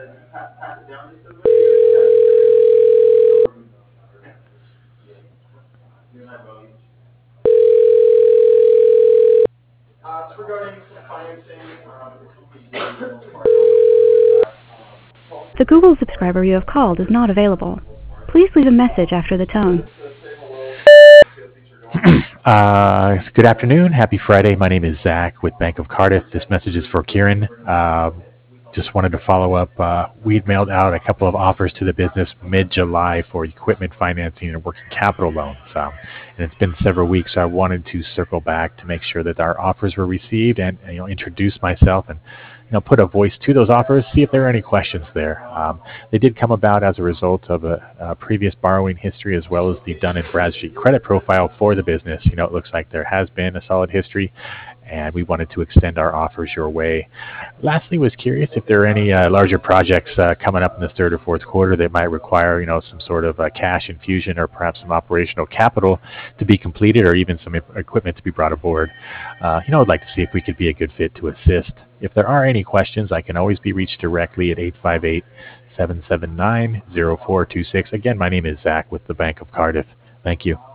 The Google subscriber you have called is not available. Please leave a message after the tone. Good afternoon. Happy Friday. My name is Zach with Bank of Cardiff. This message is for Kieran. Just wanted to follow up. We'd mailed out a couple of offers to the business mid-July for equipment financing and working capital loans. And it's been several weeks, so I wanted to circle back to make sure that our offers were received and introduce myself and put a voice to those offers, see if there are any questions there. They did come about as a result of a previous borrowing history as well as the Dun & Bradstreet credit profile for the business. It looks like there has been a solid history, and we wanted to extend our offers your way. Lastly, was curious if there are any larger projects coming up in the third or fourth quarter that might require, some sort of cash infusion or perhaps some operational capital to be completed or even some equipment to be brought aboard. I'd like to see if we could be a good fit to assist. If there are any questions, I can always be reached directly at 858-779-0426. Again, my name is Zach with the Bank of Cardiff. Thank you.